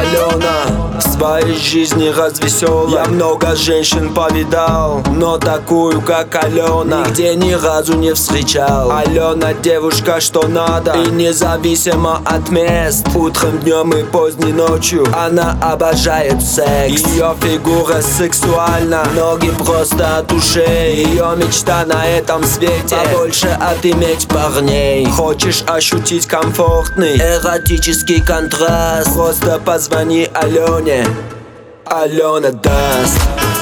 Алена в своей жизни развеселая. Я много женщин повидал, но такую, как Алена, нигде ни разу не встречал. Алена девушка, что надо, и независимо от мест. Утром, днем и поздней ночью она обожает секс. Ее фигура сексуальна, ноги просто от ушей. Ее мечта на этом свете побольше отыметь парней. Хочешь ощутить комфортный эротический контраст? Просто позвони Алене, Алена даст.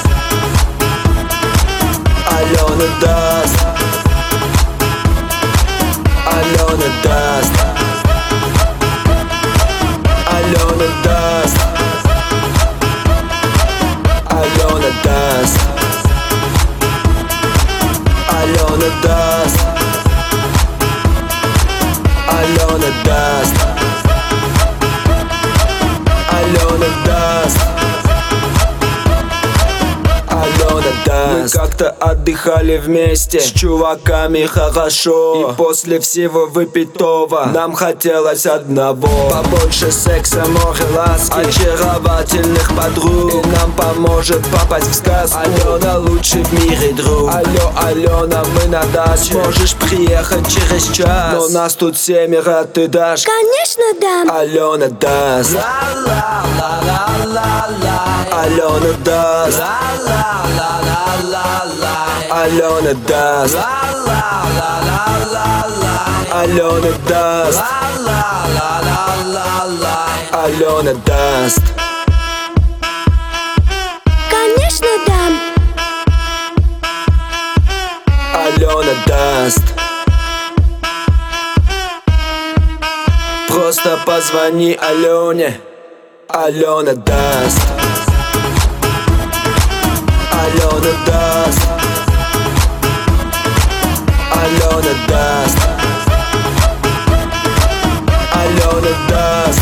Алена даст. Алена даст. Алена даст. Алена даст. Алена даст. Алена даст. Алена даст. Алена даст. Мы как-то отдыхали вместе с чуваками хорошо, и после всего выпитого нам хотелось одного: побольше секса, море ласки, очаровательных подруг. И нам поможет попасть в сказку Алена, лучший в мире друг. Алло, Алена, мы на даче, можешь приехать через час, но нас тут 7, ты дашь? Конечно дам. Алена даст. Алена даст. Алена даст. Алена даст. Алена даст. Конечно дам. Алена даст. Просто позвони Алене, Алена даст. Алена даст. Алена даст. Алена даст.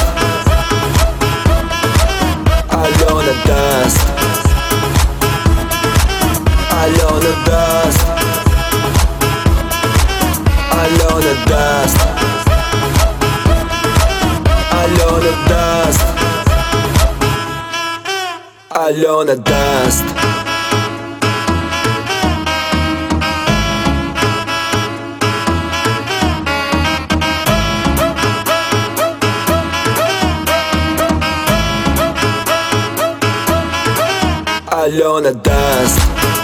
Алена даст. Алена даст. Алена даст. Алена даст. Алена даст. Алена даст.